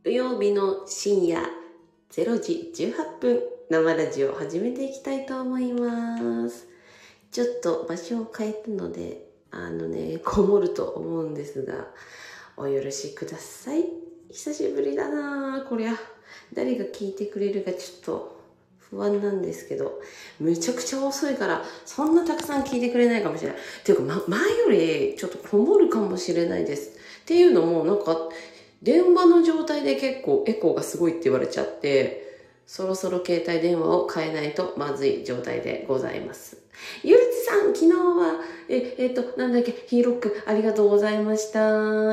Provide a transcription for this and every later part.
土曜日の深夜0時18分生ラジオを始めていきたいと思います。ちょっと場所を変えたのでこもると思うんですがお許しください。久しぶりだなこりゃ。誰が聞いてくれるかちょっと不安なんですけど、めちゃくちゃ遅いからそんなたくさん聞いてくれないかもしれない。っていうか、前よりちょっとこもるかもしれないです。っていうのも電話の状態で結構エコーがすごいって言われちゃって、そろそろ携帯電話を変えないとまずい状態でございます。ゆるちさん、昨日は、ヒーロックありがとうございました。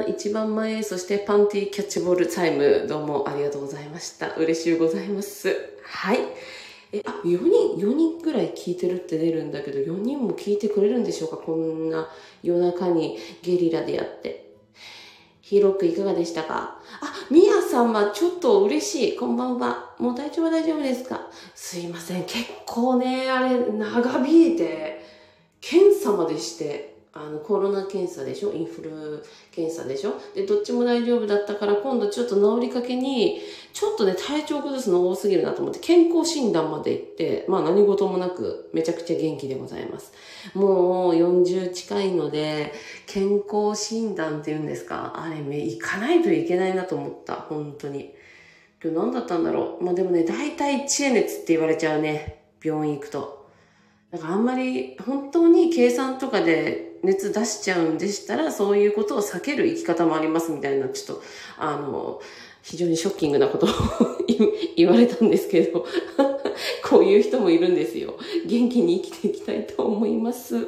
一番前、そしてパンティキャッチボールタイム、どうもありがとうございました。嬉しゅうございます。はい。4人ぐらい聞いてるって出るんだけど、4人も聞いてくれるんでしょうか？こんな夜中にゲリラでやって。ヒーロックいかがでしたか？ミヤさんはちょっと嬉しい。こんばんは。もう大丈夫ですか？すいません。結構ね、あれ、長引いて、検査までして、コロナ検査でしょ？インフル検査でしょ？で、どっちも大丈夫だったから、今度ちょっと治りかけに、ちょっとね、体調崩すの多すぎるなと思って、健康診断まで行って、何事もなく、めちゃくちゃ元気でございます。もう40近いので、健康診断っていうんですか？あれ、行かないといけないなと思った。本当に。今日何だったんだろう。でもね、大体知恵熱って言われちゃうね。病院行くと。だからあんまり本当に計算とかで熱出しちゃうんでしたら、そういうことを避ける生き方もありますみたいな、ちょっと、非常にショッキングなことを言われたんですけど、こういう人もいるんですよ。元気に生きていきたいと思います。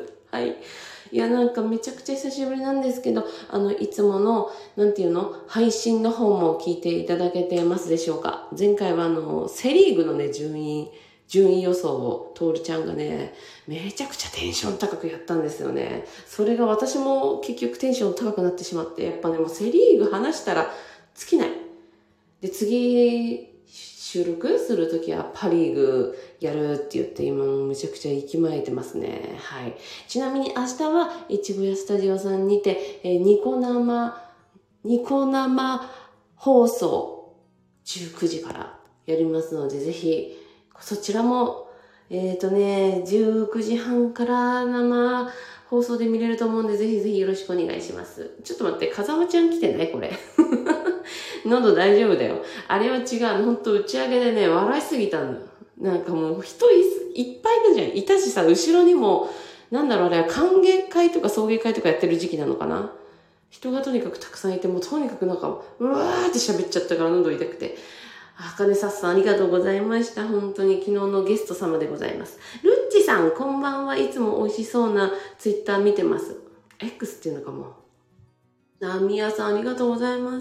はい。いや、めちゃくちゃ久しぶりなんですけど、いつもの、配信の方も聞いていただけてますでしょうか？前回はセリーグのね、順位予想をトールちゃんがね、めちゃくちゃテンション高くやったんですよね。それが私も結局テンション高くなってしまって、やっぱね、もうセリーグ話したら尽きない。で、次、収録するときはパリーグやるって言って今むちゃくちゃ息巻いてますね。はい。ちなみに明日は一部屋スタジオさんにて、ニコ生放送19時からやりますので、ぜひそちらも、19時半から生放送で見れると思うんで、ぜひぜひよろしくお願いします。ちょっと待って、風間ちゃん来てないこれ。喉大丈夫だよ。あれは違う。ほんと打ち上げでね、笑いすぎたんだ。もう人いっぱいいたじゃん。いたしさ、後ろにも、あれは歓迎会とか送迎会とかやってる時期なのかな。人がとにかくたくさんいて、もうとにかくうわーって喋っちゃったから喉痛くて。あかねさっさんありがとうございました。本当に昨日のゲスト様でございます。ルッチさん、こんばんは。いつも美味しそうなツイッター見てます。X っていうのかも。みやさんありがとうございます。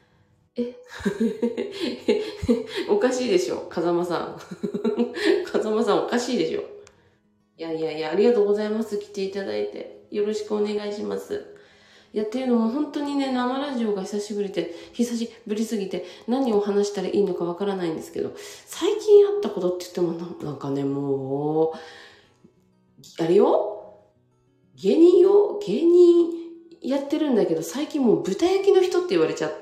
おかしいでしょ、風間さん。風間さんおかしいでしょ。いや、ありがとうございます。来ていただいて。よろしくお願いします。っていうのも本当にね、生ラジオが久しぶりすぎて何を話したらいいのかわからないんですけど、最近あったことって言ってももう、あれよ？芸人やってるんだけど、最近もう豚焼きの人って言われちゃって、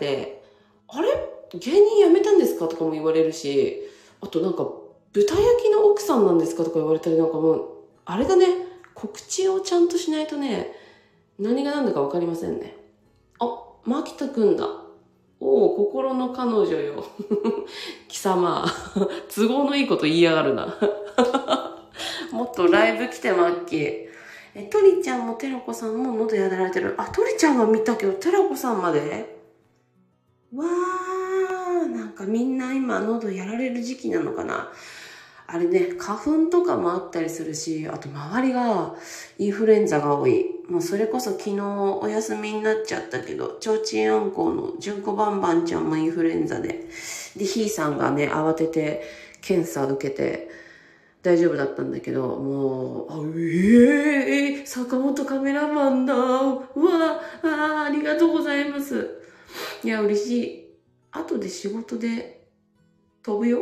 あれ？芸人辞めたんですかとかも言われるし、あと豚焼きの奥さんなんですかとか言われたり、もう、あれだね、告知をちゃんとしないとね、何が何だかわかりませんね。マキタくんだ。心の彼女よ。貴様、都合のいいこと言いやがるな。もっとライブ来てマッキー。トリちゃんもテラコさんも喉やられてる。トリちゃんは見たけど、テラコさんまで？わー、みんな今喉やられる時期なのかな。あれね、花粉とかもあったりするし、あと周りがインフルエンザが多い。もうそれこそ昨日お休みになっちゃったけど、ちょうちんあんこの純子バンバンちゃんもインフルエンザで、ひーさんがね、慌てて検査受けて大丈夫だったんだけど、もう、坂本カメラマンだ。ありがとうございます。いや、嬉しい。後で仕事で飛ぶよ。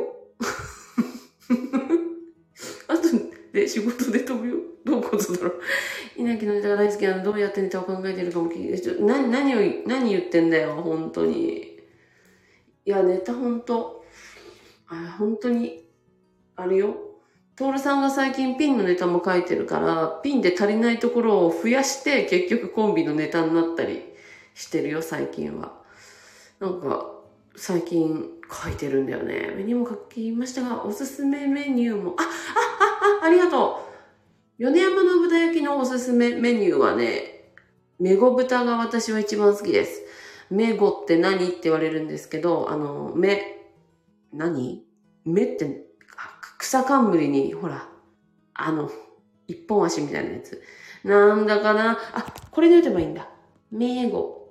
あとで仕事で飛ぶよ。どういうことだろう。稲城のネタが大好きなのどうやってネタを考えてるかも聞いて、何言ってんだよ、本当に。 いや、ネタ本当に、あれよ。トールさんが最近ピンのネタも書いてるから、ピンで足りないところを増やして、結局コンビのネタになったりしてるよ、最近は。なんか、最近書いてるんだよね。メニューも書きましたが、おすすめメニューも、ありがとう。米山の豚焼きのおすすめメニューはね、メゴ豚が私は一番好きです。メゴって何って言われるんですけど、何って、草冠に、ほら、一本足みたいなやつ。なんだかな。これで打てばいいんだ。メゴ。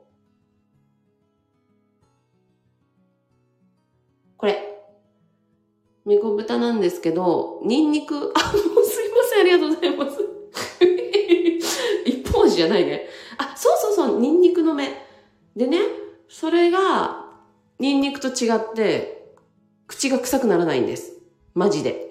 これ。メゴ豚なんですけど、ニンニク、もうすいません、ありがとうございます。一本足じゃないね。そう、ニンニクの芽。でね、それが、ニンニクと違って、口が臭くならないんです。マジで。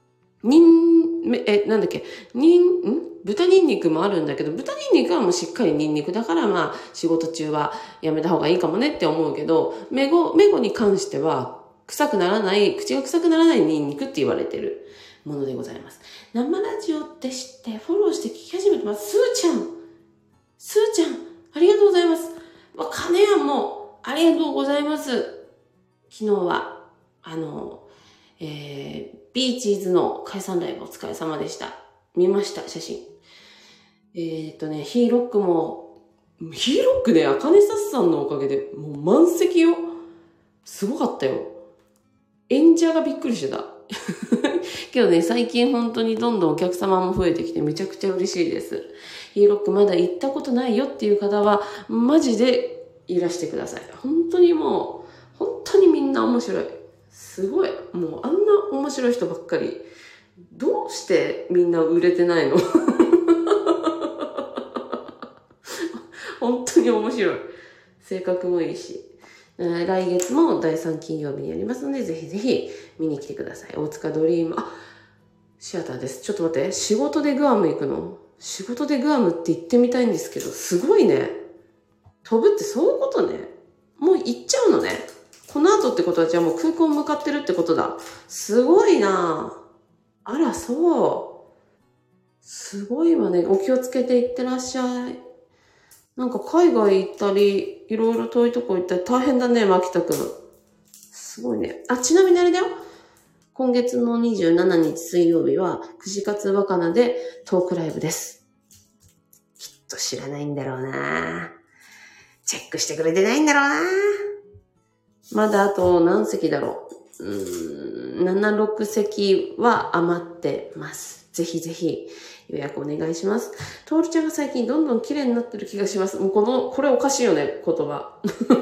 なんだっけ、豚ニンニクもあるんだけど、豚ニンニクはもうしっかりニンニクだから、まあ、仕事中はやめた方がいいかもねって思うけど、メゴに関しては、口が臭くならないニンニクって言われてるものでございます。生ラジオって知って、フォローして聞き始めてます。スーちゃん、ありがとうございます。金やんも、ありがとうございます。昨日は、ビーチーズの解散ライブお疲れ様でした。見ました、写真。ヒーロックね、アカネサスさんのおかげで、もう満席よ。すごかったよ。演者がびっくりしてた。けどね、最近本当にどんどんお客様も増えてきてめちゃくちゃ嬉しいです。ヒーロックまだ行ったことないよっていう方は、マジでいらしてください。本当にみんな面白い。すごい。もうあんな面白い人ばっかり。どうしてみんな売れてないの？本当に面白い。性格もいいし。来月も第3金曜日にやりますので、ぜひぜひ見に来てください。大塚ドリーム、シアターです。ちょっと待って。仕事でグアム行くの？仕事でグアムって行ってみたいんですけど、すごいね。飛ぶってそういうことね。もう行っちゃうのね。この後ってことはじゃあもう空港向かってるってことだ。すごいな。あら、そう。すごいわね。お気をつけて行ってらっしゃい。なんか海外行ったり、いろいろ遠いとこ行ったり大変だね、牧田くん。すごいね。ちなみにあれだよ。今月の27日水曜日は、串カツ若菜でトークライブです。きっと知らないんだろうな。チェックしてくれてないんだろうな。まだあと何席だろう。7、6席は余ってます。ぜひぜひ予約お願いします。トールちゃんが最近どんどん綺麗になってる気がします。もうこれおかしいよね、言葉。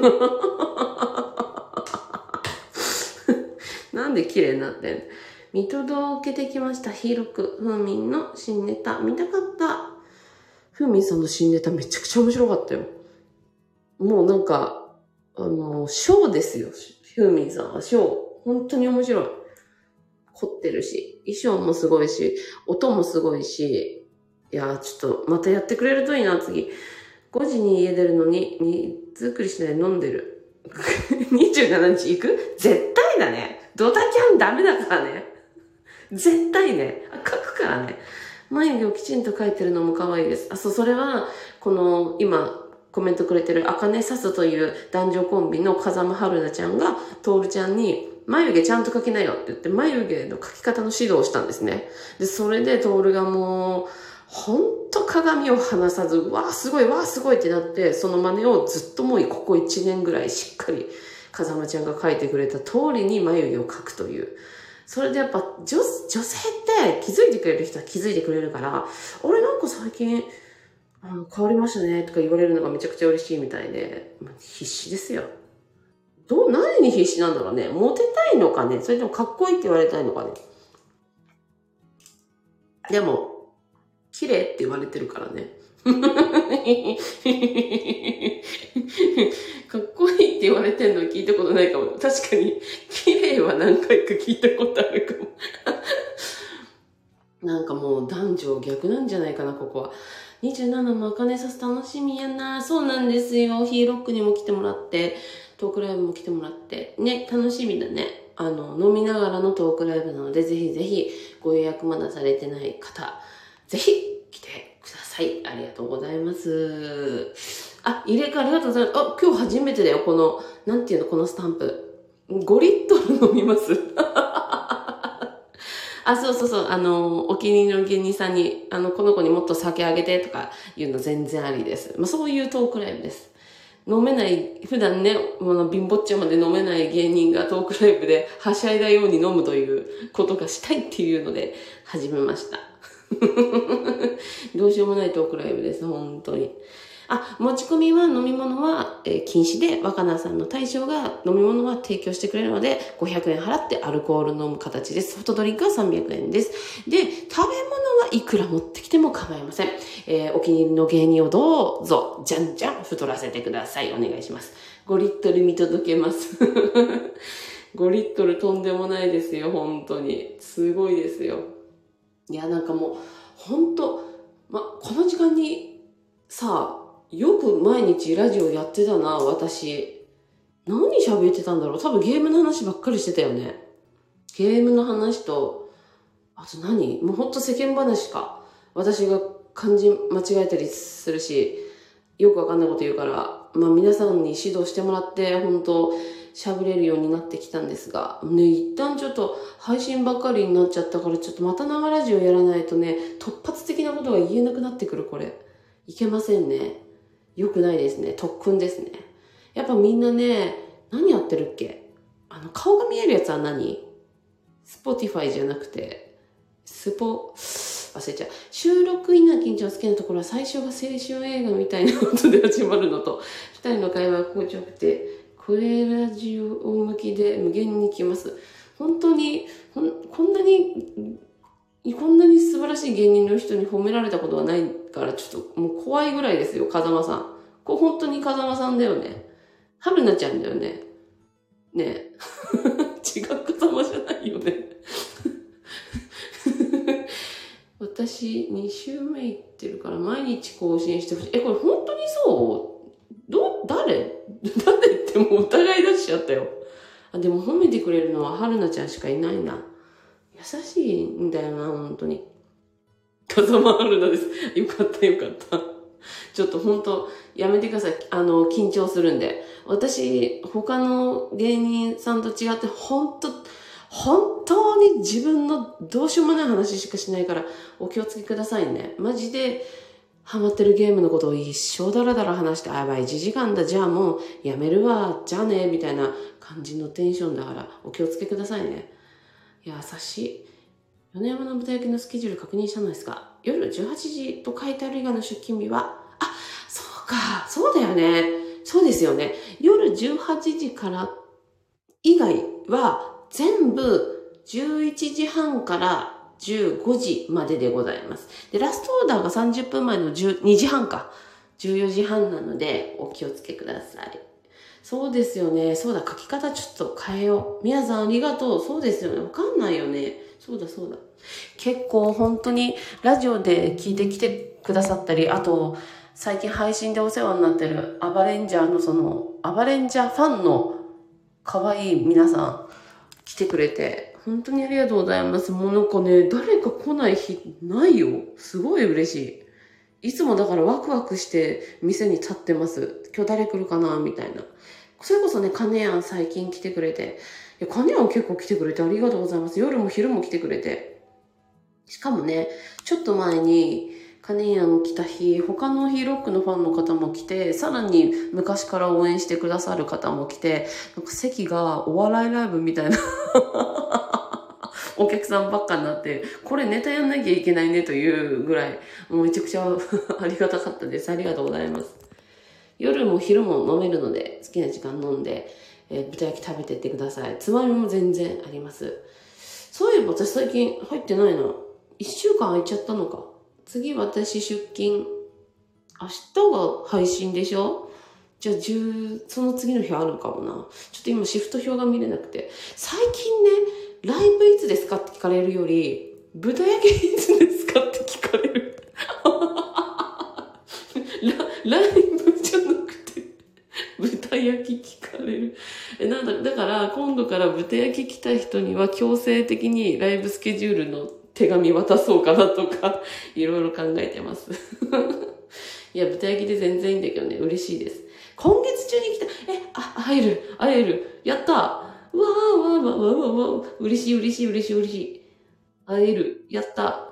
なんで綺麗になってんの？見届けてきました。ヒーロック、ふーみんの新ネタ。見たかった。ふーみんさんの新ネタめちゃくちゃ面白かったよ。もうなんか、ショーですよ。ふーみんさんはショー。本当に面白い。凝ってるし、衣装もすごいし、音もすごいし、いや、ちょっとまたやってくれるといいな、次。5時に家出るのに、荷造りしないで飲んでる。27日行く？絶対だね。ドタキャンダメだからね。絶対ね。書くからね。眉毛をきちんと描いてるのも可愛いです。それは、今、コメントくれてる、あかねさすという男女コンビの風間春菜ちゃんが、トールちゃんに、眉毛ちゃんと描きなよって言って、眉毛の描き方の指導をしたんですね。で、それでトールがもう、ほんと鏡を離さず、わーすごいってなって、その真似をずっともうここ1年ぐらいしっかり、風間ちゃんが描いてくれた通りに眉毛を描くという。それでやっぱ女性って気づいてくれる人は気づいてくれるから、俺なんか最近、変わりましたねとか言われるのがめちゃくちゃ嬉しいみたいで、必死ですよ。何に必死なんだろうね。モテたいのかね、それともかっこいいって言われたいのかね。でも、綺麗って言われてるからね。かっこいいって言われてんの聞いたことないかも。確かに、綺麗は何回か聞いたことあるかも。なんかもう男女逆なんじゃないかな、ここは。27もあかねさす楽しみやな。そうなんですよ。ヒーロックにも来てもらって、 トークライブも来てもらって、ね、楽しみだね。飲みながらのトークライブなので、ぜひぜひご予約まだされてない方、ぜひ来てください。ありがとうございます。入れ替わりありがとうございます。今日初めてだよ、この、なんていうの、このスタンプ。5リットル飲みます。そう。お気に入りの芸人さんに、この子にもっと酒あげてとか言うの全然ありです。そういうトークライブです。飲めない、普段ね、貧乏っちゃまで飲めない芸人がトークライブではしゃいだように飲むということがしたいっていうので始めました。どうしようもないトークライブです、本当に。持ち込みは飲み物は禁止で、若菜さんの大将が飲み物は提供してくれるので、500円払ってアルコール飲む形です。ソフトドリンクは300円です。で、食べ物はいくら持ってきても構いません。お気に入りの芸人をどうぞ、じゃんじゃん太らせてください。お願いします。5リットル見届けます。5リットルとんでもないですよ、本当に。すごいですよ。いや、なんかもう、本当この時間にさ、よく毎日ラジオやってたな、私。何喋ってたんだろう。多分ゲームの話ばっかりしてたよね。ゲームの話と、あと何？もうほんと世間話か。私が漢字間違えたりするし、よくわかんないこと言うから、皆さんに指導してもらって、本当喋れるようになってきたんですが、ね、一旦ちょっと配信ばっかりになっちゃったから、ちょっとまた生ラジオやらないとね、突発的なことが言えなくなってくる、これ。いけませんね。よくないですね。特訓ですね。やっぱみんなね、何やってるっけ？顔が見えるやつは何？スポティファイじゃなくて、忘れちゃう。収録稲緊張好きなところは最初が青春映画みたいなことで始まるのと、二人の会話が心地よくて、これラジオ向きで無限に来ます。本当に、こんなに素晴らしい芸人の人に褒められたことはないから、ちょっともう怖いぐらいですよ、風間さん。これ本当に風間さんだよね。春菜ちゃんだよね。ねえ。違う風間じゃないよね。私、2週目行ってるから毎日更新してほしい。これ本当にそう誰ってもう疑い出しちゃったよ。でも褒めてくれるのは春菜ちゃんしかいないな。優しいんだよな、本当に。風間春菜です。よかった。ちょっと本当やめてください。緊張するんで。私、他の芸人さんと違って本当に自分のどうしようもない話しかしないからお気をつけくださいね。マジでハマってるゲームのことを一生ダラダラ話して、やばい1時間だ、じゃあもうやめるわ、じゃあね、みたいな感じのテンションだからお気をつけくださいね。優しい。米山の豚焼きのスケジュール確認したのですが、夜18時と書いてある以外の出勤日は、そうか、そうだよね。そうですよね。夜18時から以外は全部11時半から15時まででございます。で、ラストオーダーが30分前の12時半か。14時半なのでお気をつけください。そうですよね。そうだ、書き方ちょっと変えよう。皆さんありがとう。そうですよね。わかんないよね。そうだ。結構本当にラジオで聞いてきてくださったり、あと最近配信でお世話になってるアバレンジャーファンの可愛い皆さん来てくれて、本当にありがとうございます。もうなんかね、誰か来ない日ないよ。すごい嬉しい。いつもだからワクワクして店に立ってます。今日誰来るかなみたいな。それこそね、カネヤン最近来てくれて、カネヤン結構来てくれてありがとうございます。夜も昼も来てくれて。しかもね、ちょっと前に、カネヤン来た日、他のヒーロックのファンの方も来て、さらに昔から応援してくださる方も来て、なんか席がお笑いライブみたいなお客さんばっかになって、これネタやんなきゃいけないねというぐらい、もうめちゃくちゃありがたかったです。ありがとうございます。夜も昼も飲めるので、好きな時間飲んで、豚焼き食べてってください。つまみも全然あります。そういえば私最近入ってないな。1週間空いちゃったのか。次私出勤。明日が配信でしょ？じゃあその次の日あるかもな。ちょっと今シフト表が見れなくて。最近ね、ライブいつですかって聞かれるより、豚焼きいつですかって聞かれる。ライブじゃなくて、豚焼き聞かれる。 だから今度から豚焼き来た人には強制的にライブスケジュールの手紙渡そうかなとか、いろいろ考えてます。いや、豚焼きで全然いいんだけどね、嬉しいです。今月中に来た、会える、やったわー、嬉しい。会える、やった。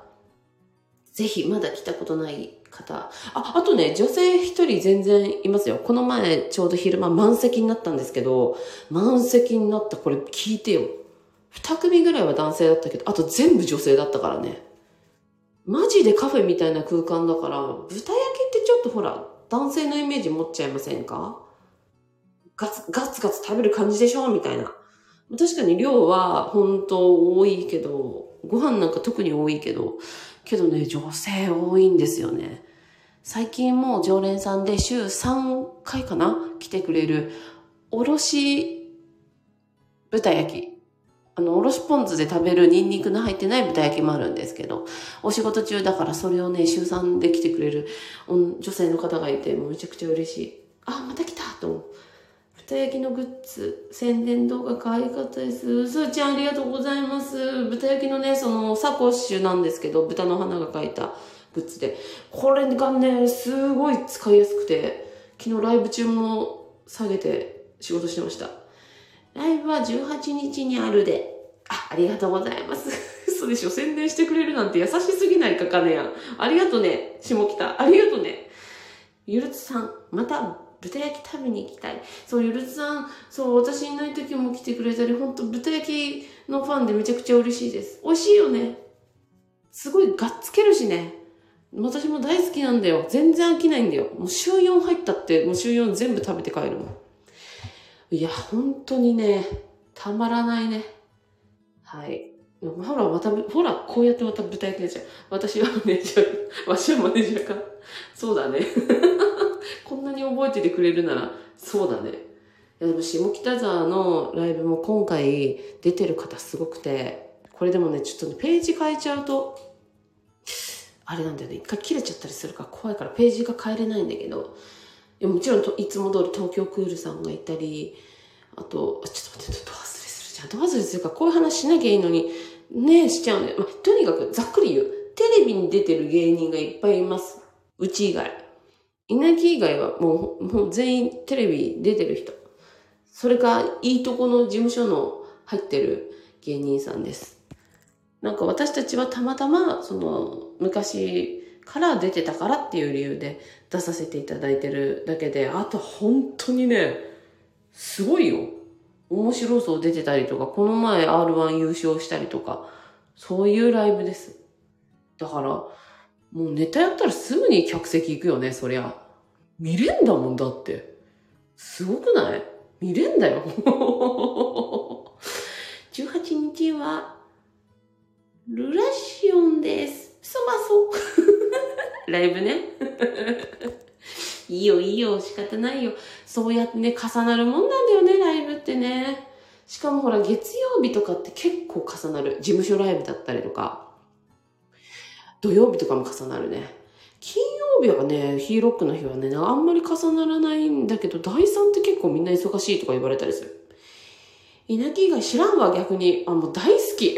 ぜひ、まだ来たことない方。あとね、女性一人全然いますよ。この前、ちょうど昼間満席になったんですけど、満席になった、これ聞いてよ。二組ぐらいは男性だったけど、あと全部女性だったからね。マジでカフェみたいな空間だから、豚焼きってちょっとほら、男性のイメージ持っちゃいませんか？ガツ食べる感じでしょみたいな。確かに量は本当多いけど、ご飯なんか特に多いけどね、女性多いんですよね。最近もう常連さんで週3回かな来てくれる、おろし豚焼き。おろしポン酢で食べるニンニクの入ってない豚焼きもあるんですけど、お仕事中だからそれをね、週3で来てくれる女性の方がいて、もうめちゃくちゃ嬉しい。また来たと思う。豚焼きのグッズ、宣伝動画可愛かったです。すーちゃんありがとうございます。豚焼きのね、そのサコッシュなんですけど、豚の花が描いたグッズで、これがね、すごい使いやすくて、昨日ライブ中も下げて仕事してました。ライブは18日にあるで。ありがとうございます。そうでしょ、宣伝してくれるなんて優しすぎないか、かねやん。ありがとね、下北。ありがとね。ゆるつさん、また豚焼き食べに行きたい。そう、ゆるつさん、そう、私いない時も来てくれたり、ほんと豚焼きのファンでめちゃくちゃ嬉しいです。美味しいよね。すごいがっつけるしね。私も大好きなんだよ。全然飽きないんだよ。もう週4入ったって、もう週4全部食べて帰るもん。いや、本当にね、たまらないね。はい。ほら、こうやってまた豚焼きでしょ。私はマネージャー、わしはマネージャーか。そうだね。こんなに覚えててくれるなら、そうだね。いや、でも下北沢のライブも今回出てる方すごくて、これでもね、ちょっとね、ページ変えちゃうと、あれなんだよね、一回切れちゃったりするから怖いからページが変えれないんだけど、もちろんいつも通り東京クールさんがいたり、あと、ちょっと待って、ド忘れするじゃん。ド忘れするからこういう話しなきゃいいのに、ねしちゃうね。とにかくざっくり言う。テレビに出てる芸人がいっぱいいます。うち以外。稲城以外はもう全員テレビ出てる人。それか、いいとこの事務所の入ってる芸人さんです。なんか私たちはたまたま、昔から出てたからっていう理由で出させていただいてるだけで、あと本当にね、すごいよ。面白そう出てたりとか、この前 R1 優勝したりとか、そういうライブです。だから、もうネタやったらすぐに客席行くよね、そりゃ。見れんだもんだって。すごくない？見れんだよ。18日は、ルラシオンです。そばそ。ライブね。いいよ、仕方ないよ。そうやってね、重なるもんなんだよね、ライブってね。しかもほら、月曜日とかって結構重なる。事務所ライブだったりとか。土曜日とかも重なるね。金曜日はね、ヒーロックの日はね、あんまり重ならないんだけど、第3って結構みんな忙しいとか言われたりする。稲城以外知らんわ、逆に。もう大好き。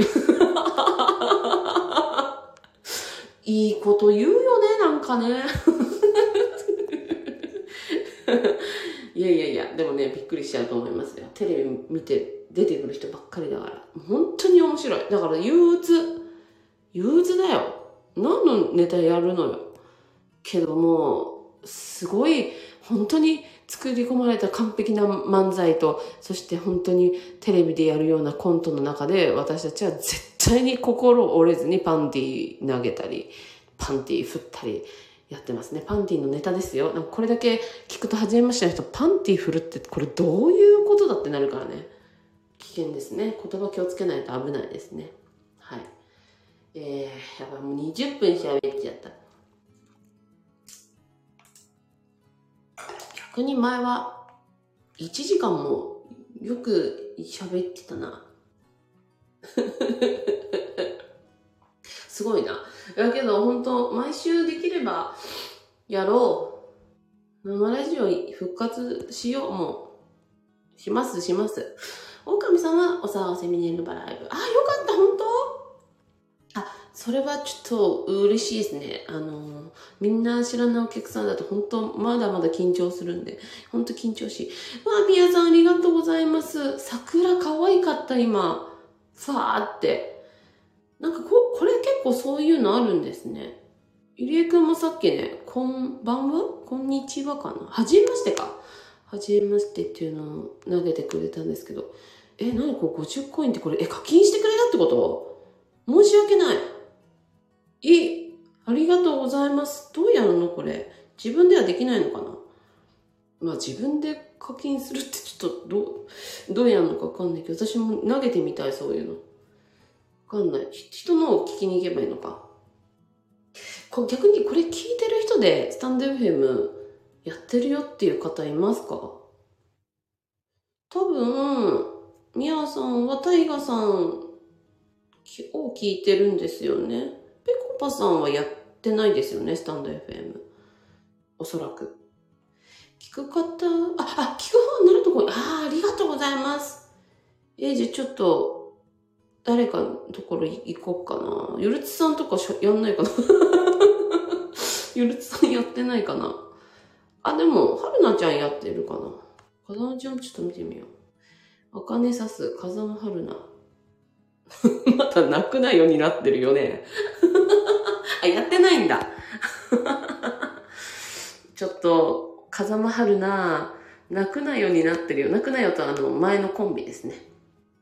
いいこと言うよね、なんかね。いや、でもね、びっくりしちゃうと思いますよ。テレビ見て出てくる人ばっかりだから。本当に面白い。だから憂鬱だよ。何のネタやるのよ。けども、すごい、本当に作り込まれた完璧な漫才と、そして本当にテレビでやるようなコントの中で、私たちは絶対に心折れずにパンティ投げたり、パンティ振ったりやってますね。パンティのネタですよ。なんかこれだけ聞くと初めましての人、パンティ振るってこれどういうことだってなるからね。危険ですね。言葉気をつけないと危ないですね。はい。やばい、もう20分喋っちゃった。逆に前は1時間もよく喋ってたな。すごいな。だけど本当毎週できればやろう。生ラジオ復活しよう。もうします。狼さんはお騒がせミネルバライブ。あ、よかった、本当？それはちょっと嬉しいですね。みんな知らないお客さんだと本当まだまだ緊張するんで、本当緊張しい。みやさんありがとうございます。桜可愛かった、今。ファーって。なんかこれ結構そういうのあるんですね。ゆりえくんもさっきね、こんばんはこんにちはかなはじめましてか。はじめましてっていうのを投げてくれたんですけど、何これ50コインってこれ、課金してくれたってこと？申し訳ない。ありがとうございます。どうやるのこれ。自分ではできないのかな？自分で課金するってちょっとどうやるのかわかんないけど、私も投げてみたい、そういうの。わかんない。人のを聞きに行けばいいのか。逆にこれ聞いてる人でスタンド FM やってるよっていう方いますか？多分、みやさんはタイガさんを聞いてるんですよね。ぺこぱさんはやってないですよね、スタンド FM。おそらく。聞く方、聞く方になるとこ、ありがとうございます。じゃあちょっと、誰かのところ行こうかな。ゆるつさんとかやんないかなゆるつさんやってないかな。でも、はるなちゃんやってるかな。風間ちゃんちょっと見てみよう。あかねさす、風間はるな。また泣くなようになってるよね。やってないんだ。ちょっと、風間はるな、泣くなようになってるよ。泣くなよと前のコンビですね。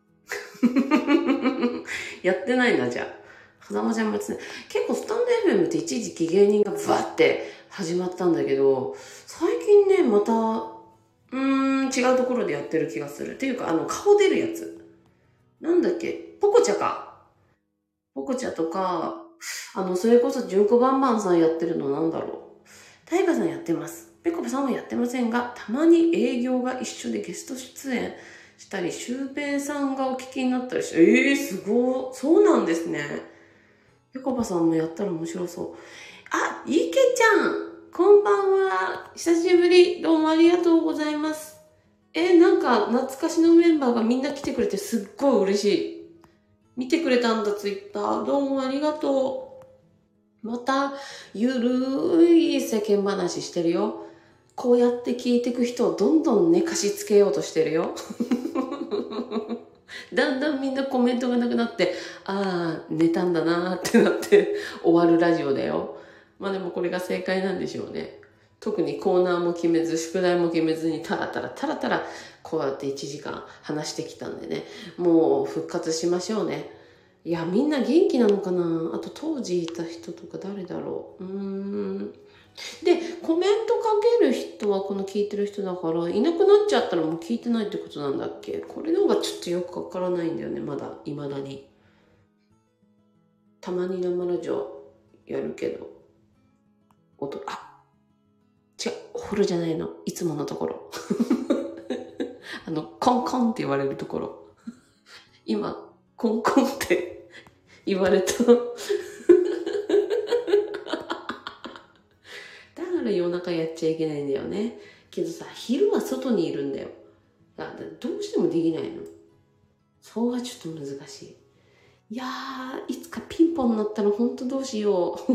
やってないな、じゃあ。風間ちゃんもやってない。結構スタンド FM って一時期芸人がバーって始まったんだけど、最近ね、また、違うところでやってる気がする。っていうか、顔出るやつ。なんだっけ、ポコチャか。ポコチャとか、それこそ純子バンバンさんやってるのなんだろう。タイガさんやってます。ペコパさんはやってませんが、たまに営業が一緒でゲスト出演したり、シュウペイさんがお聞きになったりして、すごい。そうなんですね。ペコパさんもやったら面白そう。イケちゃん、こんばんは。久しぶり。どうもありがとうございます。なんか懐かしのメンバーがみんな来てくれてすっごい嬉しい。見てくれたんだ、ツイッター。どうもありがとう。また、ゆるーい世間話してるよ。こうやって聞いてく人をどんどんね、貸し付けようとしてるよ。だんだんみんなコメントがなくなって、寝たんだなーってなって終わるラジオだよ。でもこれが正解なんでしょうね。特にコーナーも決めず、宿題も決めずにタラタラこうやって1時間話してきたんでね。もう復活しましょうね。いや、みんな元気なのかな？あと当時いた人とか誰だろう？で、コメントかける人はこの聞いてる人だから、いなくなっちゃったらもう聞いてないってことなんだっけ？これの方がちょっとよくわからないんだよね、まだ、未だに。たまに生ラジオやるけど。違う、ホルじゃないの。いつものところ。コンコンって言われるところ。今、コンコンって言われた。だから夜中やっちゃいけないんだよね。けどさ、昼は外にいるんだよ。だからどうしてもできないの。そうがちょっと難しい。いやー、いつかピンポンになったらほんとどうしよう。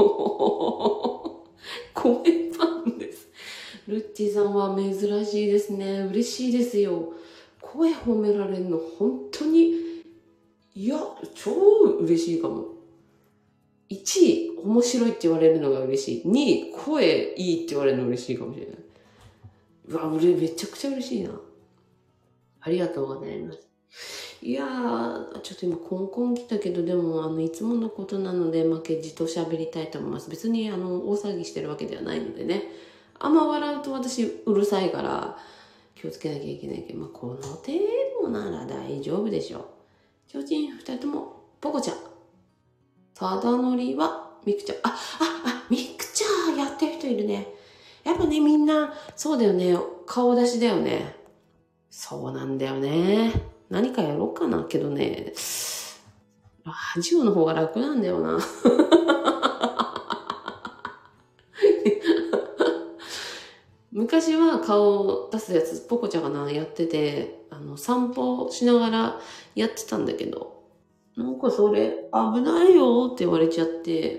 声パンです。ルッチさんは珍しいですね。嬉しいですよ。声褒められるの本当に、超嬉しいかも。1位、面白いって言われるのが嬉しい。2位、声いいって言われるの嬉しいかもしれない。俺めちゃくちゃ嬉しいな。ありがとうございます。いやー、ちょっと今コンコン来たけど、でもいつものことなので負けじと喋りたいと思います。別に大騒ぎしてるわけではないのでね。あんま笑うと私うるさいから気をつけなきゃいけないけど、この程度なら大丈夫でしょう。巨人2人ともポコちゃん。ただのりはミクちゃん。ミクちゃんやってる人いるね。やっぱね、みんなそうだよね。顔出しだよね。そうなんだよね。何かやろうかな。けどね、ラジオの方が楽なんだよな。昔昔は顔を出すやつ、ポコちゃんがやってて、散歩しながらやってたんだけど、なんかそれ危ないよって言われちゃって、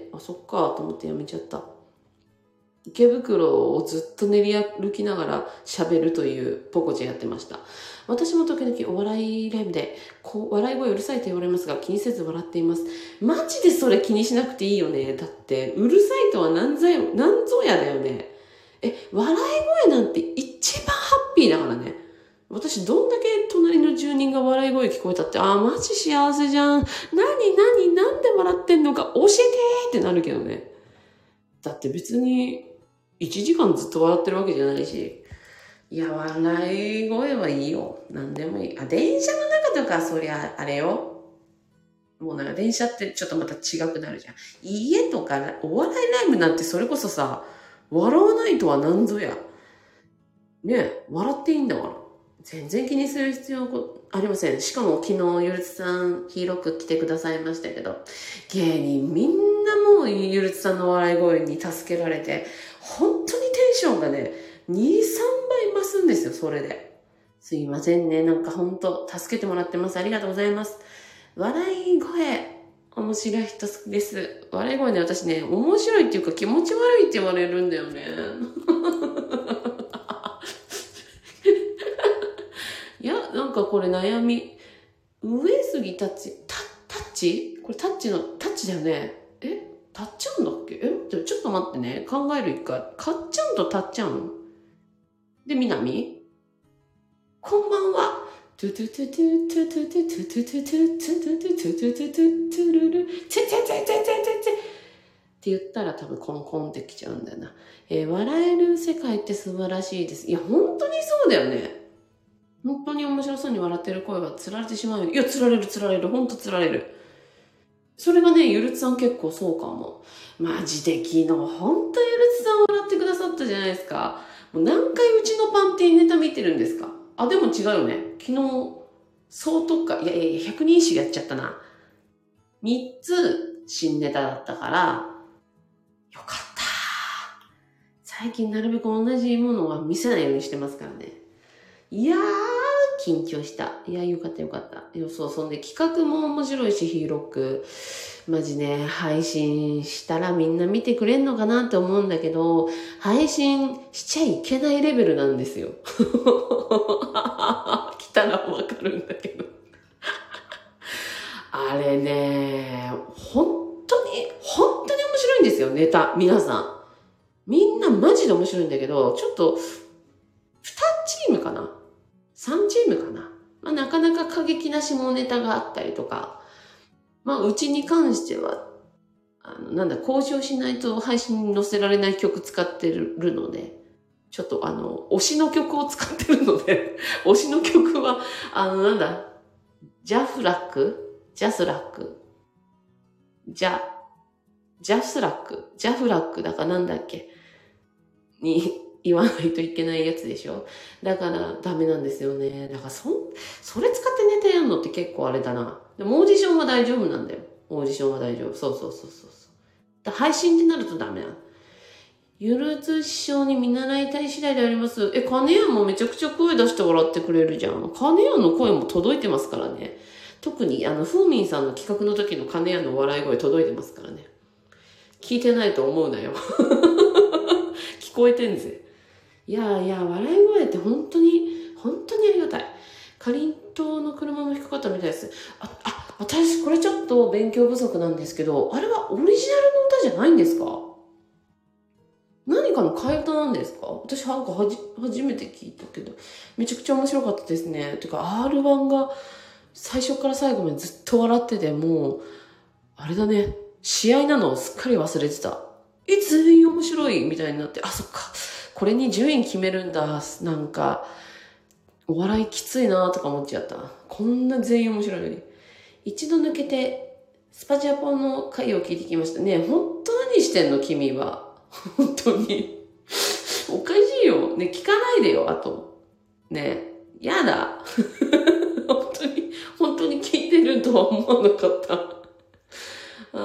あ、そっかと思ってやめちゃった。池袋をずっと練り歩きながら喋るというポコちゃんやってました。私も時々お笑いライブで、笑い声うるさいと言われますが気にせず笑っています。マジでそれ気にしなくていいよね。だって、うるさいとは何ぞやだよね。笑い声なんて一番ハッピーだからね。私どんだけ隣の住人が笑い声聞こえたって、マジ幸せじゃん。なんで笑ってんのか教えてってなるけどね。だって別に1時間ずっと笑ってるわけじゃないし。いや、笑い声はいいよ。なんでもいい。電車の中とかそりゃあれよ。もうなんか電車ってちょっとまた違くなるじゃん。家とかお笑いライブなんてそれこそさ、笑わないとは何ぞや。ねえ、笑っていいんだから。全然気にする必要ありません。しかも昨日ゆるつさんヒーローク来てくださいましたけど、芸人みんなもうゆるつさんの笑い声に助けられて、本当にテンションがね、2、3倍増すんですよ、それで。すいませんね、なんか本当助けてもらってます。ありがとうございます。笑い声、面白い人好きです。笑い声ね、私ね、面白いっていうか気持ち悪いって言われるんだよね。いや、なんかこれ悩み。上杉タッチこれタッチだよね。タッチャンだっけちょっと待ってね。考える一回。かっちゃんとタッチャンで、みなみこんばんは。トゥトゥトゥトゥトゥトゥトゥトゥトゥトゥトゥトゥトゥトゥトゥトゥトゥルルチェチェチェチェチェチェチェって言ったら多分コンコンってきちゃうんだよな。笑える世界って素晴らしいです。いや、本当にそうだよね。本当に面白そうに笑ってる声は釣られてしまうよ。いや、釣られる。本当釣られる。それがね、ゆるつさん結構そうかも。マジで昨日、本当ゆるつさん笑ってくださったじゃないですか。もう何回うちのパンティネタ見てるんですか？でも違うよね。昨日、総特化、百人一首やっちゃったな。3つ新ネタだったから、よかった。最近なるべく同じものは見せないようにしてますからね。いやー、緊張した。いや、よかった。そんで企画も面白いし、ヒーロック。マジね、配信したらみんな見てくれんのかなって思うんだけど、配信しちゃいけないレベルなんですよ。来たらわかるんだけど。あれね、本当に面白いんですよ、ネタ。皆さん。みんなマジで面白いんだけど、ちょっと、2チームかな3チームかな、なかなか過激な下ネタがあったりとか、うちに関しては、交渉しないと配信に載せられない曲使ってるので、ちょっと推しの曲を使ってるので、推しの曲は、ジャスラックだかなんだっけに言わないといけないやつでしょ。だからダメなんですよね。だからそれ使ってネタやんのって結構あれだな。でもオーディションは大丈夫なんだよ。オーディションは大丈夫。そう。配信ってなるとダメなの。ゆるつ師匠に見習いたい次第であります。金谷もめちゃくちゃ声出して笑ってくれるじゃん。金谷の声も届いてますからね。特にふうみんさんの企画の時の金谷の笑い声届いてますからね。聞いてないと思うなよ。聞こえてんぜ。いや、笑い声って本当にありがたい。かりんとうの車も低かったみたいです。私、これちょっと勉強不足なんですけど、あれはオリジナルの歌じゃないんですか？何かの替え歌なんですか？私なんか初めて聞いたけど、めちゃくちゃ面白かったですね。てか、R1 が最初から最後までずっと笑ってて、もう、あれだね、試合なのをすっかり忘れてた。全員面白いみたいになって、そっか。これに順位決めるんだ。なんか、お笑いきついなとか思っちゃった。こんな全員面白いのに。一度抜けて、スパジャポの回を聞いてきましたね。本当何してんの君は。本当に。おかしいよ。ね、聞かないでよ、あと。ね、やだ。本当に聞いてるとは思わなかった。お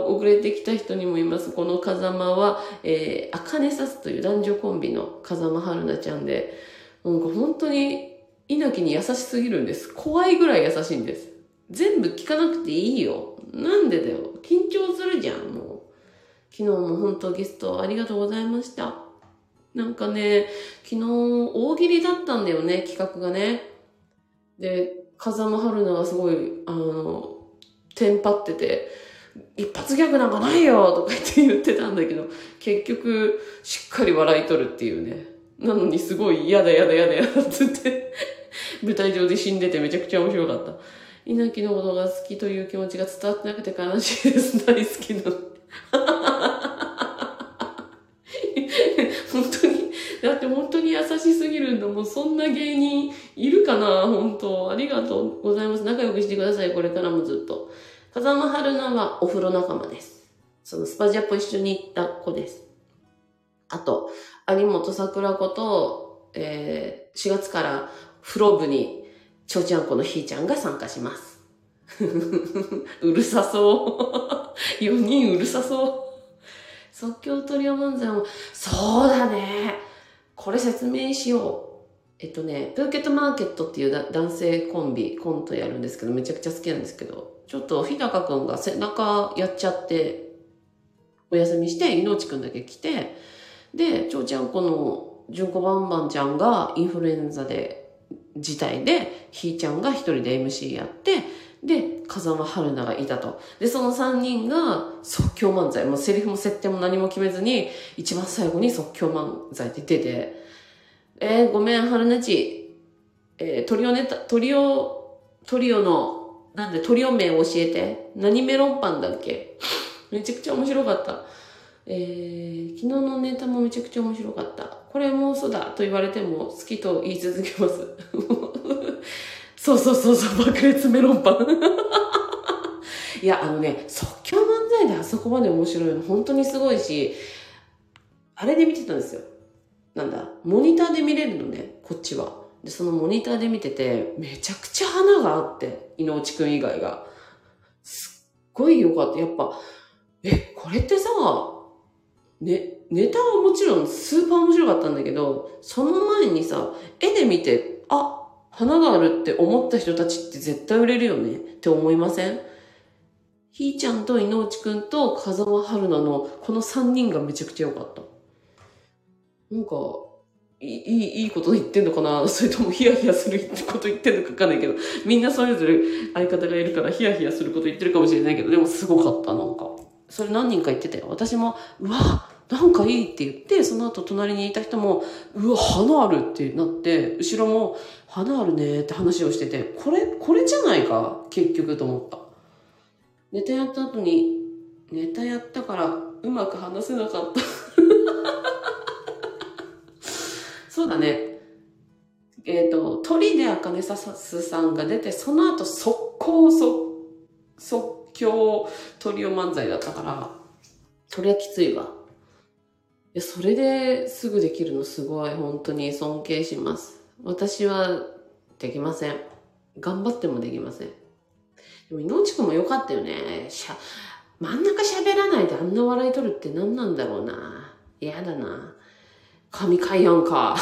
遅れてきた人にも言います。この風間は、あかねさすという男女コンビの風間春菜ちゃんで、なんか本当に稲城に優しすぎるんです。怖いぐらい優しいんです。全部聞かなくていいよ。なんでだよ。緊張するじゃん、もう。昨日も本当ゲストありがとうございました。なんかね、昨日大喜利だったんだよね、企画がね。で、風間春菜がすごい、テンパってて、一発ギャグなんかないよとか言ってたんだけど、結局、しっかり笑い取るっていうね。なのにすごい嫌だって言って、舞台上で死んでてめちゃくちゃ面白かった。稲城のことが好きという気持ちが伝わってなくて悲しいです。大好きなの。本当に、だって本当に優しすぎるんだもん。そんな芸人いるかな本当。ありがとうございます。仲良くしてください。これからもずっと。風間春菜はお風呂仲間です。そのスパジャポ一緒に行った子です。あと、有本桜子と、4月から風呂部に、ちょうちゃんこのひーちゃんが参加します。うるさそう。4人うるさそう。即興トリオ漫才も、そうだね。これ説明しよう。プーケットマーケットっていう男性コンビ、コントやるんですけど、めちゃくちゃ好きなんですけど、ちょっと日高くんが背中やっちゃって、お休みして、井内くんだけ来て、で、ちょうちゃんこの純子バンバンちゃんがインフルエンザで、自体で、ひーちゃんが一人で MC やって、で、風間春菜がいたと。で、その3人が即興漫才、もうセリフも設定も何も決めずに、一番最後に即興漫才で出て、ごめん、春菜ち、トリオの、なんでトリオ名教えて。何メロンパンだっけ？めちゃくちゃ面白かった。昨日のネタもめちゃくちゃ面白かった。これも嘘だと言われても好きと言い続けます。そう、爆裂メロンパン。いや、即興漫才であそこまで面白いの本当にすごいし、あれで見てたんですよ。なんだ、モニターで見れるのね、こっちは。で、そのモニターで見てて、めちゃくちゃ花があって、井内くん以外が。すっごい良かった。やっぱ、これってさ、ネタはもちろんスーパー面白かったんだけど、その前にさ、絵で見て、あ、花があるって思った人たちって絶対売れるよねって思いません？ひーちゃんと井内くんと風間春菜のこの3人がめちゃくちゃ良かった。なんか、いいこと言ってんのかな、それともヒヤヒヤすること言ってんのかわかんないけど、みんなそれぞれ相方がいるからヒヤヒヤすること言ってるかもしれないけど、でもすごかった、なんか。それ何人か言ってたよ。私も、うわ、なんかいいって言って、その後隣にいた人も、うわ、花あるってなって、後ろも、花あるねって話をしてて、これじゃないか結局と思った。ネタやった後に、ネタやったからうまく話せなかった。そうだね。鳥であかねさすさんが出て、その後即興トリオ漫才だったから、それはきついわ。いや、それですぐできるのすごい、本当に尊敬します。私はできません。頑張ってもできません。でも、井内くんも良かったよね。真ん中喋らないであんな笑い取るって何なんだろうな。嫌だな。神回やんか。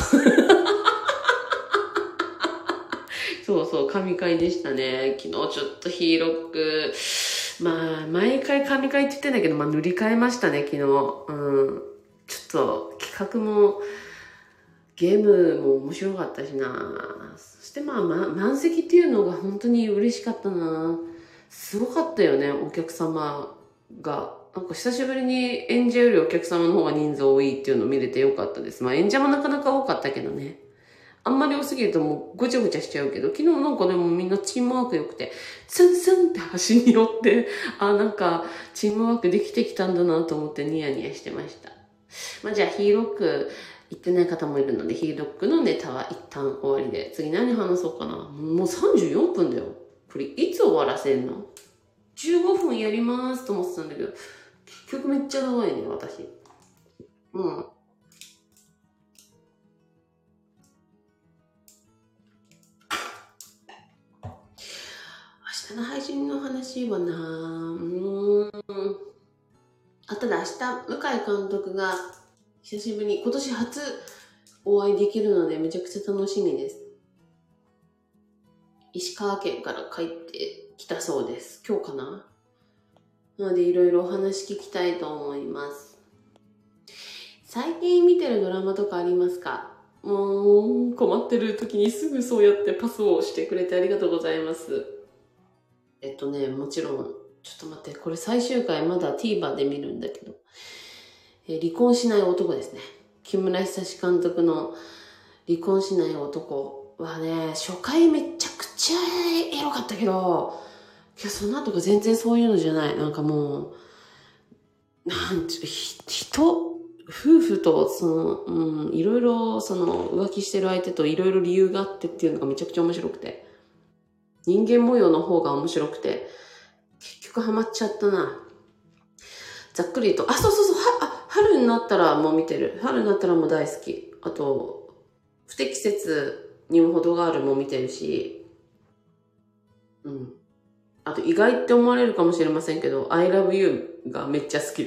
そう、神回でしたね。昨日ちょっとヒーロック。まあ、毎回神回って言ってんだけど、塗り替えましたね、昨日。ちょっと企画も、ゲームも面白かったしな。そして満席っていうのが本当に嬉しかったな。すごかったよね、お客様が。なんか久しぶりに演者よりお客様の方が人数多いっていうのを見れてよかったです。演者もなかなか多かったけどね。あんまり多すぎるともうごちゃごちゃしちゃうけど、昨日なんかでもみんなチームワーク良くて、ツンツンって端に寄って、なんかチームワークできてきたんだなと思ってニヤニヤしてました。じゃあヒーロック行ってない方もいるので、ヒーロックのネタは一旦終わりで、次何話そうかな。もう34分だよ。これいつ終わらせんの？ 15 分やりますと思ってたんだけど、結局めっちゃ長いね、私。明日の配信の話はなただ明日、向井監督が久しぶりに、今年初お会いできるのでめちゃくちゃ楽しみです。石川県から帰ってきたそうです。今日かな？なのでいろいろお話聞きたいと思います。最近見てるドラマとかありますか？困ってる時にすぐそうやってパスをしてくれてありがとうございます。もちろん、ちょっと待って、これ最終回まだ TVer で見るんだけど、離婚しない男ですね。木村久志監督の離婚しない男はね、初回めちゃくちゃエロかったけど、その後が全然そういうのじゃない。なんかもう、夫婦と、いろいろ、浮気してる相手といろいろ理由があってっていうのがめちゃくちゃ面白くて。人間模様の方が面白くて、結局ハマっちゃったな。ざっくり言うと、そう、春になったらもう見てる。春になったらもう大好き。あと、不適切にも程があるも見てるし、あと意外って思われるかもしれませんけど、I love you がめっちゃ好きです。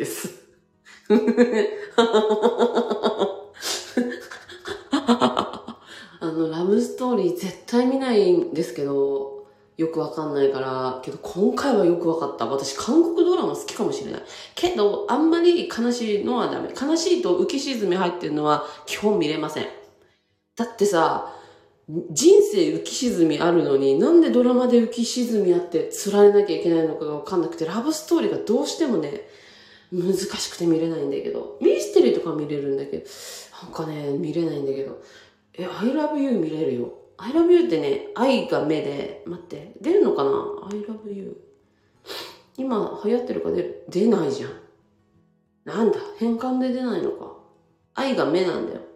ラブストーリー絶対見ないんですけど、よくわかんないから、けど今回はよくわかった。私韓国ドラマ好きかもしれない。けど、あんまり悲しいのはダメ。悲しいと浮き沈み入ってるのは基本見れません。だってさ、人生浮き沈みあるのに、なんでドラマで浮き沈みあって釣られなきゃいけないのかがわかんなくて、ラブストーリーがどうしてもね、難しくて見れないんだけど、ミステリーとか見れるんだけど、なんかね、見れないんだけど、I love you 見れるよ。I love you ってね、愛が目で、待って、出るのかな？ I love you。今流行ってるか出ないじゃん。なんだ、変換で出ないのか。愛が目なんだよ。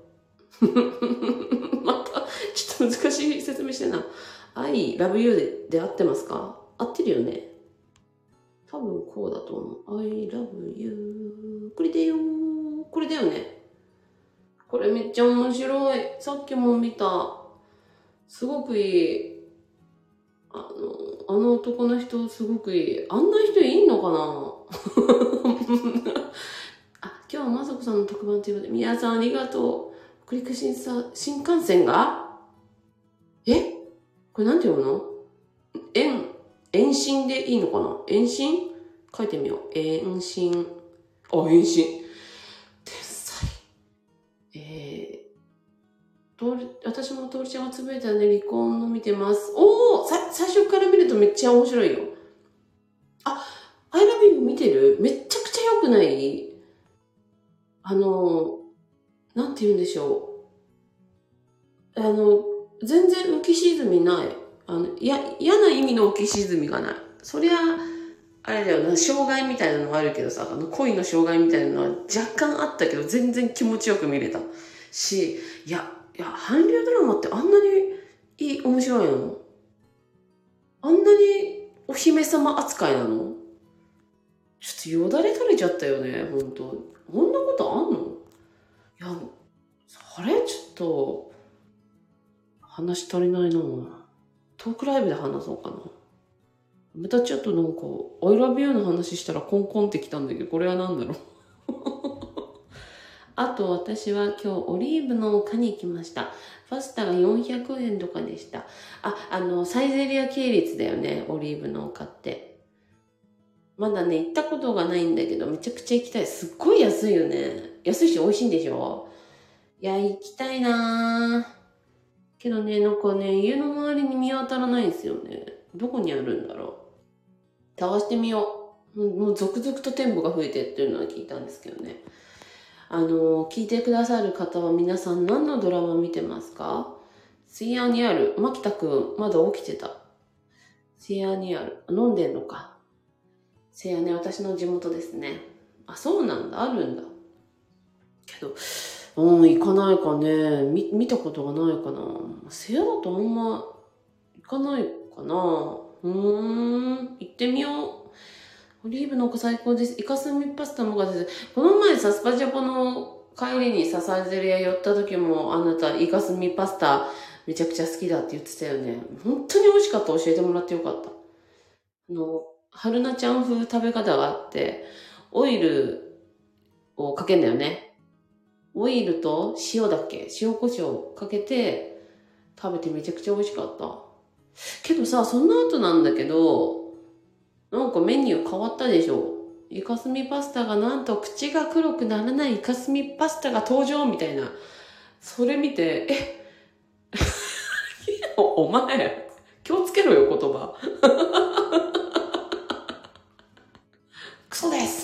また、ちょっと難しい説明してんな。I love you で合ってますか？合ってるよね。多分こうだと思う。I love you。これだよね。これめっちゃ面白い。さっきも見た。すごくいい。あの男の人すごくいい。あんな人いんのかな？今日はまさこさんの特番ということで、皆さんありがとう。北陸新幹線がこれなんて読むの？延伸でいいのかな？延伸書いてみよう。延伸。延伸。天才。私もトールちゃんがつぶやいたんで離婚の見てます。最初から見るとめっちゃ面白いよ。I love you 見てる？めっちゃくちゃ良くない？なんて言うんでしょう。全然浮き沈みない。嫌な意味の浮き沈みがない。そりゃ、あれだよな、障害みたいなのはあるけどさ、恋の障害みたいなのは若干あったけど、全然気持ちよく見れたし、韓流ドラマってあんなに面白いの？あんなにお姫様扱いなの？ちょっとよだれ垂れちゃったよね、ほんと。こんなことあんの？それちょっと、話足りないな。トークライブで話そうかな。またちょっとなんか、I love you の話したらコンコンってきたんだけど、これは何だろう。あと私は今日オリーブの丘に行きました。パスタが400円とかでした。サイゼリア系列だよね、オリーブの丘って。まだね、行ったことがないんだけど、めちゃくちゃ行きたい。すっごい安いよね。安いし美味しいんでしょ？行きたいなぁ。けどね、なんかね、家の周りに見当たらないんですよね。どこにあるんだろう。探してみよう。もう続々と店舗が増えてっていうのは聞いたんですけどね。聞いてくださる方は皆さん何のドラマ見てますか？水曜にある。牧田くん、まだ起きてた。水曜にある。飲んでんのか。水曜ね、私の地元ですね。そうなんだ。あるんだ。けど、行かないかね。見たことがないかな。せやだとあんま行かないかな。行ってみよう。オリーブの丘最高です。イカスミパスタもがです。この前さ、スパジャポの帰りにサイゼリア寄った時も、あなたイカスミパスタめちゃくちゃ好きだって言ってたよね。本当に美味しかった。教えてもらってよかった。春菜ちゃん風食べ方があって、オイルをかけんだよね。オイルと塩だっけ？塩コショウかけて食べてめちゃくちゃ美味しかった。けどさ、その後なんだけど、なんかメニュー変わったでしょ。イカスミパスタがなんと口が黒くならないイカスミパスタが登場みたいな。それ見て、お前、気をつけろよ、言葉。クソです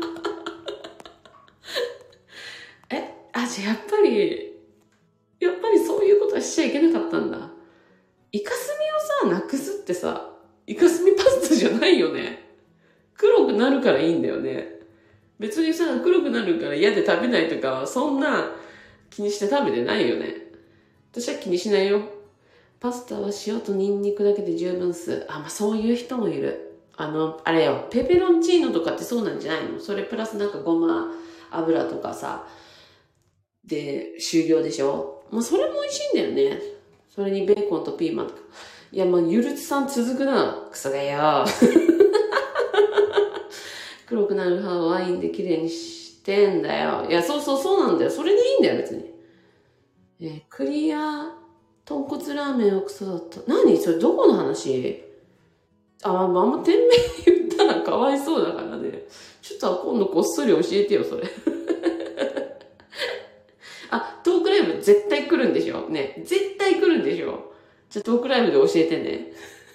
じゃあやっぱりそういうことはしちゃいけなかったんだ。イカスミをさ、なくすってさ、イカスミパスタじゃないよね。黒くなるからいいんだよね。別にさ、黒くなるから嫌で食べないとか、そんな気にして食べてないよね。私は気にしないよ。パスタは塩とニンニクだけで十分っす。まあそういう人もいる。あれよ、ペペロンチーノとかってそうなんじゃないの？それプラスなんかごま油とかさ、で終了でしょ？もうそれも美味しいんだよね。それにベーコンとピーマンとか。いや、ゆるつさん続くな。クソがよ。黒くなる歯をワインで綺麗にしてんだよ。いや、そうなんだよ。それでいいんだよ、別に。クリア豚骨ラーメンをクソだった。何それ、どこの話？あんま店名言ったらかわいそうだからね。ちょっと今度こっそり教えてよ、それ。トークライブ絶対来るんでしょね。絶対来るんでしょ？じゃあトークライブで教えてね。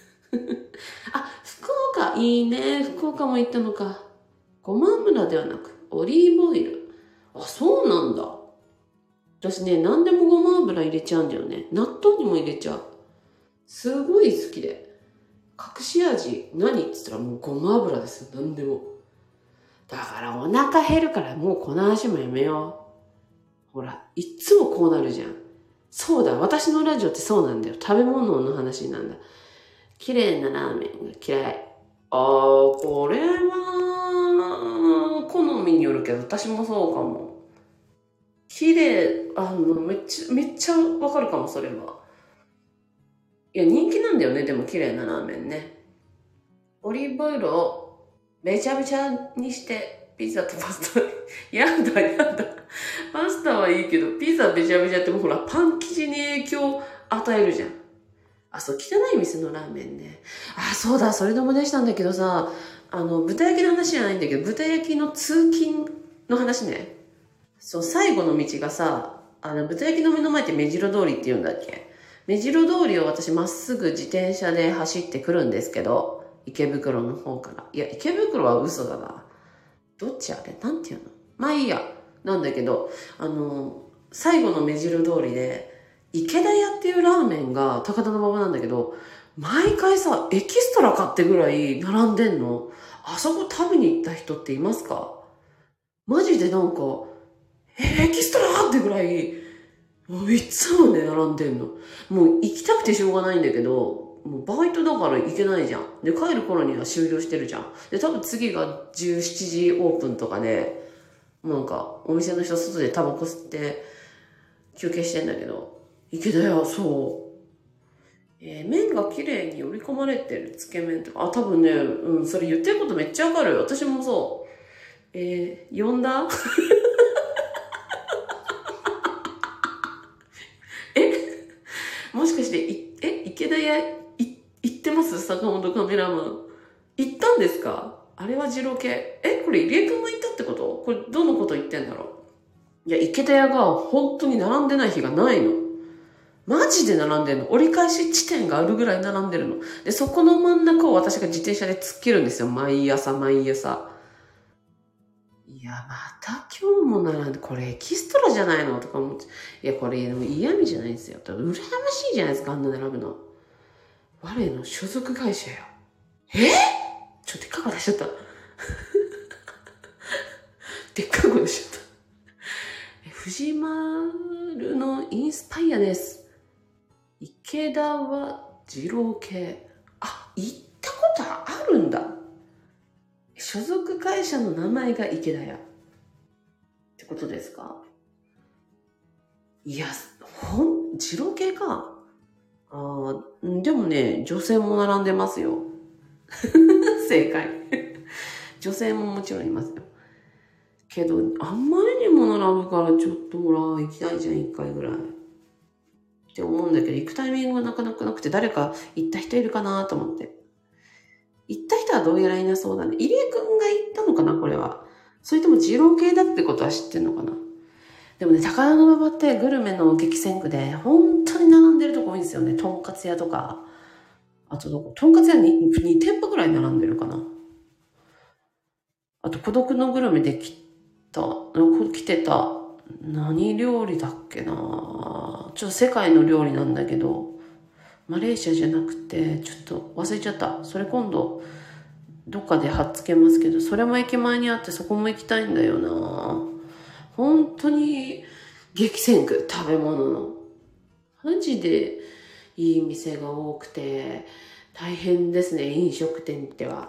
福岡、いいね。福岡も行ったのか。ごま油ではなく、オリーブオイル。そうなんだ。私ね、何でもごま油入れちゃうんだよね。納豆にも入れちゃう。すごい好きで。隠し味、何って言ったらもうごま油ですよ。何でも。だからお腹減るからもうこの話もやめよう。ほら、いっつもこうなるじゃん。そうだ、私のラジオってそうなんだよ。食べ物の話なんだ。綺麗なラーメンが嫌い。これは、好みによるけど、私もそうかも。綺麗、めっちゃわかるかも、それは。いや、人気なんだよね、でも綺麗なラーメンね。オリーブオイルをめちゃめちゃにして、ピザとパスタ。やだ。パスタはいいけど、ピザべちゃべちゃってもほら、パン生地に影響与えるじゃん。そう、汚い店のラーメンね。そうだ、それで思い出したんだけどさ、豚焼きの話じゃないんだけど、豚焼きの通勤の話ね。そう、最後の道がさ、豚焼きの目の前って目白通りって言うんだっけ？目白通りを私まっすぐ自転車で走ってくるんですけど、池袋の方から。いや、池袋は嘘だな。どっちあれ？なんていうの？まあいいや。なんだけど、最後の目白通りで、池田屋っていうラーメンが高田馬場なんだけど、毎回さ、エキストラ買ってぐらい並んでんの。あそこ食べに行った人っていますか？マジでなんか、エキストラってぐらい、もういつもね、並んでんの。もう行きたくてしょうがないんだけど、もうバイトだから行けないじゃん。で、帰る頃には終了してるじゃん。で、多分次が17時オープンとかで、なんか、お店の人外でタバコ吸って休憩してんだけど、池田屋、そう。麺が綺麗に織り込まれてるつけ麺とか、多分ね、それ言ってることめっちゃわかる。私もそう。呼んだもしかして、池田屋、行ってます？坂本カメラマン。行ったんですか？あれは二郎系。これ入江くんも行ったってこと？これどのこと言ってんだろう？いや、池田屋が本当に並んでない日がないの。マジで並んでるの。折り返し地点があるぐらい並んでるの。で、そこの真ん中を私が自転車で突っ切るんですよ。毎朝。いや、また今日も並んで、これエキストラじゃないのとか思って。いや、これでも嫌味じゃないんですよ。羨ましいじゃないですか、あんな並ぶの。我の所属会社よ。ちょっとでっかい声出しちゃった。でっかい声出しちゃった。藤丸のインスパイアです。池田は二郎系。行ったことあるんだ。所属会社の名前が池田屋。ってことですか？いや、二郎系か。でもね、女性も並んでますよ。正解。女性ももちろんいますよ。 けど、あんまりにも並ぶからちょっとほら、行きたいじゃん、一回ぐらい。って思うんだけど、行くタイミングがなかなかなくて、誰か行った人いるかなと思って。行った人はどうやらいなそうだね。入江くんが行ったのかな、これは。それとも二郎系だってことは知ってんのかな。でもね、高田馬場ってグルメの激戦区で、本当に並んでるとこ多いんですよね。とんかつ屋とか。あととんかつ屋に2店舗ぐらい並んでるかな。あと、孤独のグルメで来てた、何料理だっけな、ちょっと世界の料理なんだけど、マレーシアじゃなくて、ちょっと忘れちゃった。それ今度、どっかで貼っつけますけど、それも駅前にあってそこも行きたいんだよな。本当に激戦区、食べ物の。マジでいい店が多くて、大変ですね、飲食店っては。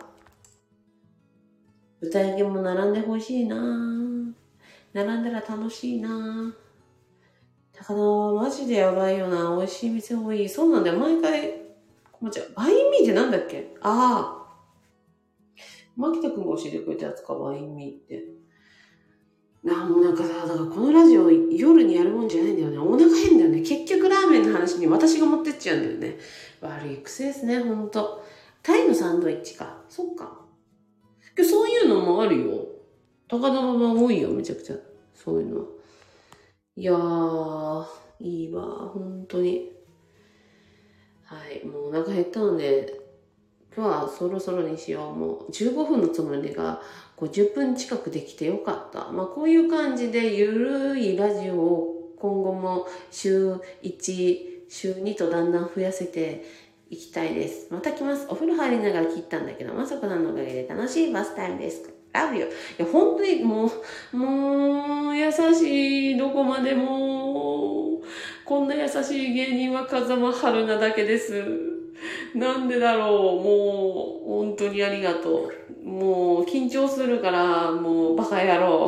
豚焼きも並んでほしいな。並んだら楽しいな。高田はマジでやばいよな。美味しい店多い。そうなんだよ。毎回、バインミーってなんだっけ。ああ。牧田くんが教えてくれたやつか、バインミーって。もうなんかさ、だからこのラジオ夜にやるもんじゃないんだよね。お腹変だよね。結局ラーメンの話に私が持ってっちゃうんだよね。悪い癖ですね、ほんと。タイのサンドイッチか。そっか。そういうのもあるよ。高田馬場多いよ、めちゃくちゃ。そういうのは。いやー、いいわ、本当に。はい、もうお腹減ったので、今日はそろそろにしよう。もう15分のつもりが50分近くできてよかった。まあこういう感じでゆるいラジオを今後も週1、週2とだんだん増やせていきたいです。また来ます。お風呂入りながら切ったんだけど、まさこさんのおかげで楽しいバスタイムです。Love you。いや、本当にもう優しい、どこまでも。こんな優しい芸人は風間春菜だけです。なんでだろう。もう、本当にありがとう。もう、緊張するから、もう、バカ野郎。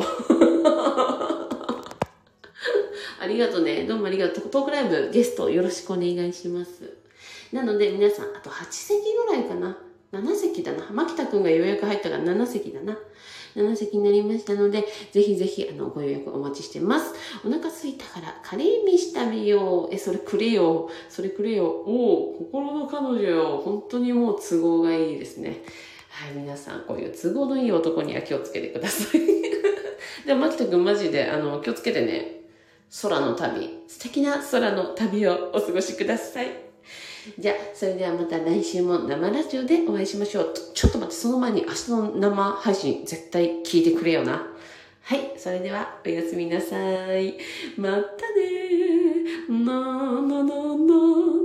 ありがとうね。どうもありがとう。トークライブ、ゲストよろしくお願いします。なので、皆さん、あと8席ぐらいかな。7席だな。牧田くんが予約入ったから7席だな。7席になりましたので、ぜひぜひ、ご予約お待ちしてます。お腹空いたから、カレー飯食べよう。それくれよ。それくれよ。心の彼女よ。本当にもう都合がいいですね。はい、皆さん、こういう都合のいい男には気をつけてください。でも、牧田くんマジで、気をつけてね。空の旅。素敵な空の旅をお過ごしください。じゃあ、それではまた来週も生ラジオでお会いしましょう。ちょっと待って、その前に明日の生配信絶対聞いてくれよな。はい、それではおやすみなさい。またねー。なーなーなーなー。